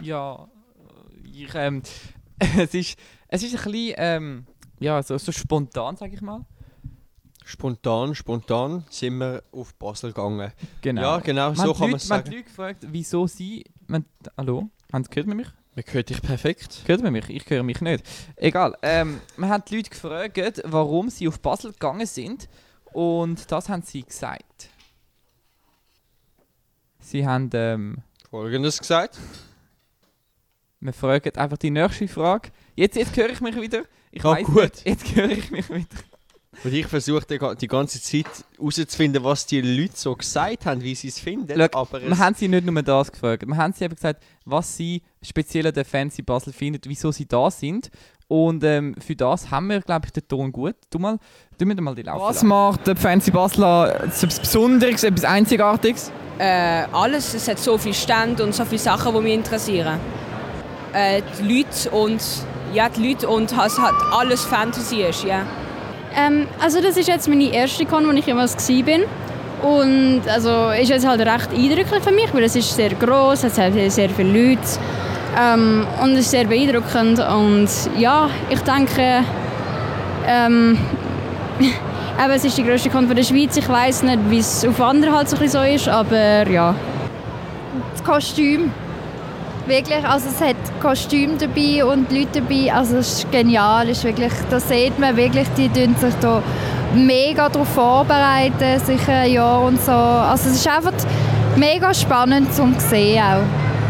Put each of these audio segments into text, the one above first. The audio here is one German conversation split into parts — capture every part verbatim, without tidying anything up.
Ja, ich, ähm, es ist, es ist ein bisschen, ähm, ja, so, so spontan, sag ich mal. Spontan, spontan sind wir auf Basel gegangen. Genau. Ja, genau, so kann man es sagen. Man hat Leute gefragt, wieso sie... Man, hallo? Haben Sie gehört mit mich? Man hört dich perfekt. Hört man mich? Ich höre mich nicht. Egal. Ähm, man hat die Leute gefragt, warum sie auf Basel gegangen sind. Und das haben sie gesagt. Sie haben... Ähm, Folgendes gesagt. wir fragen einfach die nächste Frage. Jetzt, jetzt höre ich mich wieder. Ich Ah, weiss gut. Nicht, jetzt höre ich mich wieder. Und ich versuche die, die ganze Zeit herauszufinden, was die Leute so gesagt haben, wie sie es finden. Schau, aber wir es haben sie nicht nur das gefragt. Wir haben sie eben gesagt, was sie speziell an der Fancy Basel finden, wieso sie da sind. Und ähm, für das haben wir, glaube ich, den Ton gut. Tu mal, tu mir mal die Laufe. Was macht der Fancy Basler etwas Besonderes, etwas Einzigartiges? Äh, alles. Es hat so viele Stände und so viele Sachen, die mich interessieren. Äh, die Leute und ja, die Leute und es hat alles Fantasy ist, ja. Ähm, also das ist jetzt meine erste Con, wo ich jemals war. Und also ist jetzt halt recht eindrücklich für mich, weil es ist sehr gross, es hat sehr viele Leute ähm, und es ist sehr beeindruckend. Und ja, ich denke, ähm, eben, es ist die grösste Con der Schweiz. Ich weiss nicht, wie es auf anderen halt so, ein bisschen so ist, aber ja. Das Kostüm. Wirklich, also es hat Kostüme dabei und Leute dabei, also es ist genial, ist wirklich, da sieht man wirklich, die tun sich da mega darauf vorbereiten, sicher ein Jahr und so, also es ist einfach mega spannend zum sehen auch.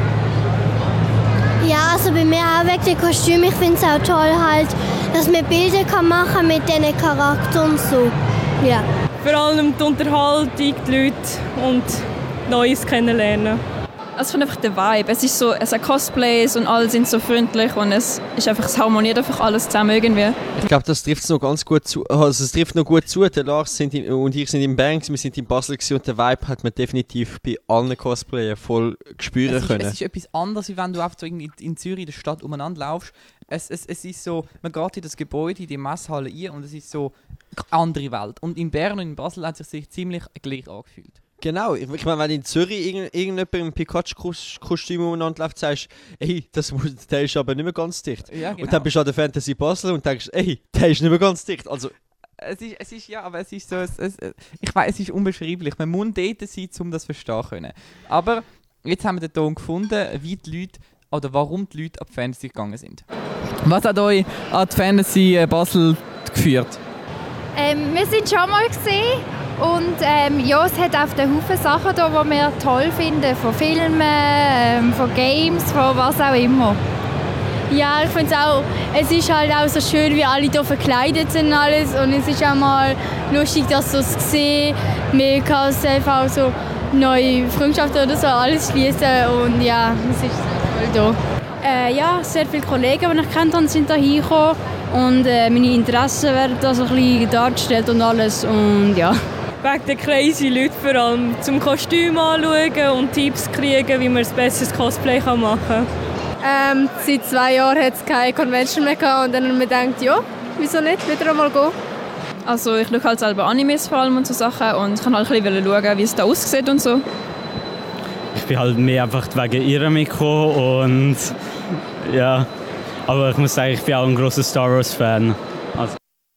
Ja, also bei mir auch wegen dem Kostüm, ich finde es auch toll halt, dass man Bilder kann machen mit diesen Charakteren und so, ja. Vor allem die Unterhaltung, die Leute und Neues kennenlernen. Also ich finde einfach den Vibe. Es ist so, es hat Cosplays und alle sind so freundlich und es ist einfach, es harmoniert einfach alles zusammen irgendwie. Ich glaube, das trifft noch ganz gut zu. Also es trifft noch gut zu. Der Lars sind in, und ich sind in Banks, wir sind in Basel gewesen, und der Vibe hat man definitiv bei allen Cosplayern voll spüren es ist, können. Es ist etwas anderes, wie wenn du einfach so in, in Zürich in der Stadt umeinander laufst. Es, es, es ist so, man geht in das Gebäude, in die Messhalle ein und es ist so eine andere Welt. Und in Bern und in Basel hat es sich ziemlich gleich angefühlt. Genau, ich, ich meine, wenn in Zürich irgend, irgendjemand im Pikachu-Kostüm umeinander läuft, sagst du, ey, das, der ist aber nicht mehr ganz dicht. Ja, genau. Und dann bist du an der Fantasy Basel und denkst, ey, der ist nicht mehr ganz dicht. Also, Es ist, es ist, ja, aber es ist so, es, es, ich weiß, es ist unbeschreiblich. Man muss dort sein, um das zu verstehen können. Aber jetzt haben wir den Ton gefunden, wie die Leute, oder warum die Leute an die Fantasy gegangen sind. Was hat euch an die Fantasy Basel geführt? Ähm, wir sind schon mal gesehen und ähm, ja, es hat auf den Haufen Sachen da, die wir toll finden, von Filmen, ähm, von Games, von was auch immer. Ja, ich finde es auch, es ist halt auch so schön, wie alle hier verkleidet sind und alles und es ist auch mal lustig, das so zu sehen. Man kann selbst auch so neue Freundschaften oder so alles schließen und ja, es ist sehr toll hier. Äh, ja, sehr viele Kollegen, die ich kennt habe, sind hier gekommen und äh, meine Interessen werden da so ein bisschen dargestellt und alles und ja. Wegen den crazy Leuten vor allem, zum Kostüm anschauen und Tipps kriegen, wie man ein besseres Cosplay machen kann. Ähm, seit zwei Jahren hat es keine Convention mehr gehabt und dann haben wir gedacht, ja, wieso nicht, wieder einmal gehen. Also ich schaue halt selber Animes vor allem und so Sachen und ich kann halt ein bisschen schauen, wie es da aussieht und so. Ich bin halt mehr einfach wegen ihr mitgekommen und ja, aber ich muss sagen, ich bin auch ein grosser Star Wars Fan. Also.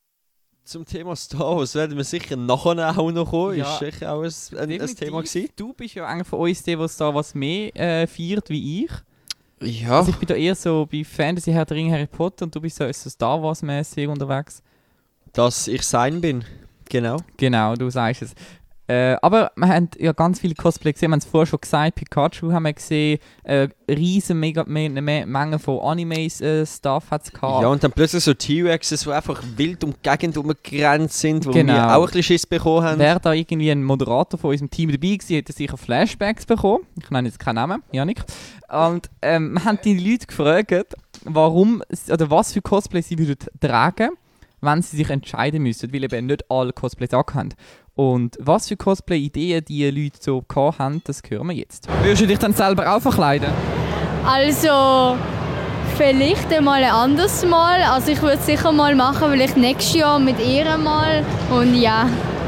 Zum Thema Star Wars werden wir sicher nachher auch noch kommen. Ja, ist sicher auch ein, ein, ein Thema gewesen. Du bist ja eigentlich von uns der, der Star Wars mehr äh, feiert wie ich. Ja. Also ich bin da eher so bei Fantasy, Herr der Ringe, Harry Potter und du bist so, so Star Wars-mäßig unterwegs. Dass ich sein bin, genau. Genau, du sagst es. Äh, aber wir haben ja ganz viele Cosplay gesehen, wir haben es vorher schon gesagt, Pikachu haben wir gesehen, äh, riesen mega me- me- Menge von Animes-Stuff äh, hat es gehabt. Ja, und dann plötzlich so T-Rexes, die einfach wild um die Gegend herumgerannt sind, wo Genau. wir auch ein bisschen Schiss bekommen haben. Wäre da irgendwie ein Moderator von unserem Team dabei gewesen, hätte er sicher Flashbacks bekommen. Ich nenne jetzt keinen Namen, Janik. Und ähm, wir haben die Leute gefragt, warum, oder was für Cosplay sie würden tragen, wenn sie sich entscheiden müssten, weil eben nicht alle Cosplays haben. Und was für Cosplay-Ideen die Leute so gehabt haben, das hören wir jetzt. Würdest du dich dann selber auch verkleiden? Also, vielleicht einmal ein anderes Mal. Also ich würde es sicher mal machen, vielleicht nächstes Jahr mit ihr mal. Und ja,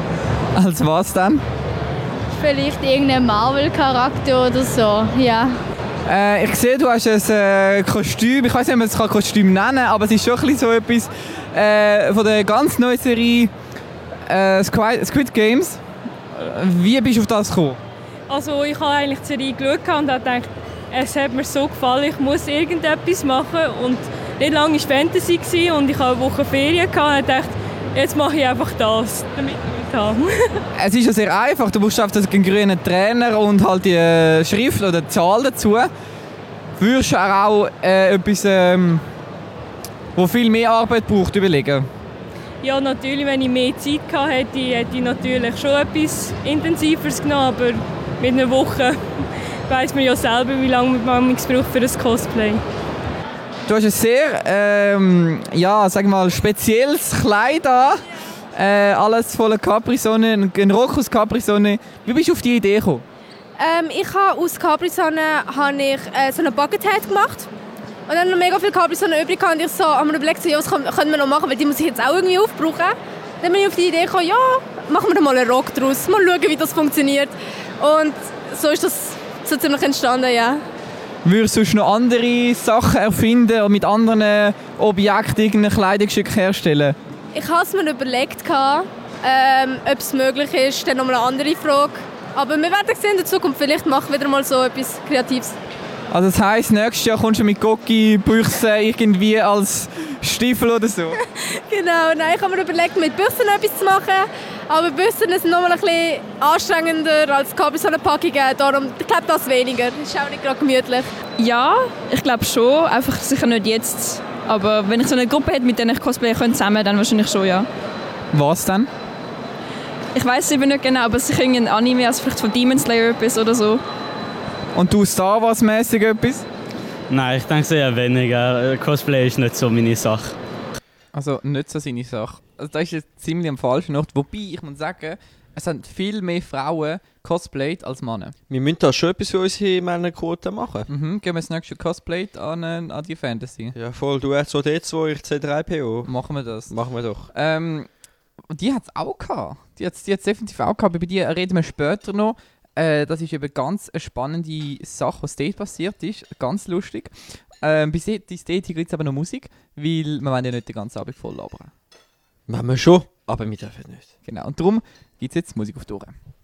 Als was dann? vielleicht irgendein Marvel-Charakter oder so, ja. Äh, ich sehe, du hast ein äh, Kostüm. Ich weiß nicht, ob man es Kostüm nennen kann, aber es ist schon ein bisschen so etwas äh, von der ganz neuen Serie äh, Squid, Squid Games. Wie bist du auf das gekommen? Also ich habe eigentlich die Serie geschaut und habe gedacht, es hat mir so gefallen, ich muss irgendetwas machen. Und nicht lange war Fantasy und ich hatte eine Woche Ferien und habe gedacht, jetzt mache ich einfach das, damit ich habe. Es ist ja sehr einfach. Du brauchst einfach einen grünen Trainer und halt die äh, Schrift oder die Zahl dazu. Würdest du auch äh, etwas, ähm, wo viel mehr Arbeit braucht, überlegen? Ja, natürlich, wenn ich mehr Zeit hatte, hätte ich, hätte ich natürlich schon etwas Intensiveres genommen, aber mit einer Woche weiss man ja selber, wie lange man es braucht für ein Cosplay. Du hast ein sehr, ähm, ja, sag mal, spezielles Kleid an. Äh, alles voller Capri-Sonne, ein Rock aus Capri-Sonne. Wie bist du auf die Idee gekommen? Ähm, ich habe aus Capri-Sonne habe ich, äh, so eine Buckethead gemacht. Und dann noch mega viel Capri-Sonne übrig und ich so, habe mir überlegt, so, ja, was können, können wir noch machen, weil die muss ich jetzt auch irgendwie aufbrauchen. Dann bin ich auf die Idee gekommen, ja, machen wir da mal einen Rock draus, mal schauen, wie das funktioniert. Und so ist das so ziemlich entstanden, ja. Würdest du noch andere Sachen erfinden und mit anderen Objekten irgendein Kleidungsstück herstellen? Ich habe es mir überlegt, ähm, ob es möglich ist, dann nochmal eine andere Frage. Aber wir werden sehen in der Zukunft, vielleicht mache ich wieder mal so etwas Kreatives. Also das heisst, nächstes Jahr kommst du mit Gocki-Büchsen irgendwie als Stiefel oder so? Genau, nein, ich habe mir überlegt, mit Büchsen etwas zu machen. Aber Büchsen sind noch mal ein bisschen anstrengender als Capri-Sonne-Packungen. Darum, ich glaube, das weniger. Das ist auch nicht gerade gemütlich. Ja, ich glaube schon. Einfach sicher nicht jetzt. Aber wenn ich so eine Gruppe hätte, mit der ich cosplayen könnte, zusammen, dann wahrscheinlich schon, ja. Was denn? Ich weiß es eben nicht genau, aber sicher ein Anime, also vielleicht von Demon Slayer etwas oder so. Und du Star Wars-mäßig etwas? Nein, ich denke eher weniger. Cosplay ist nicht so meine Sache. Also nicht so seine Sache. Also da ist jetzt ziemlich am falschen Ort. Wobei, ich muss sagen, es sind viel mehr Frauen cosplayed als Männer. Wir müssen da schon etwas für unsere Männerquote machen. Mhm, gehen wir das nächste cosplayed an, äh, an die Fantasy. Ja voll, du R zwei D zwei, ich C drei P O. Machen wir das. Machen wir doch. Ähm, und die hat es auch gehabt. Die hat es die definitiv auch gehabt. Über die reden wir später noch. Äh, das ist eben ganz eine spannende Sache, was dort passiert ist. Ganz lustig. Ähm, bis jetzt ist dort gibt es aber noch Musik, weil wir wollen ja nicht den ganzen Abend voll labern. Machen wir schon, aber wir dürfen nicht. Genau, und darum gibt es jetzt Musik auf die Ohren.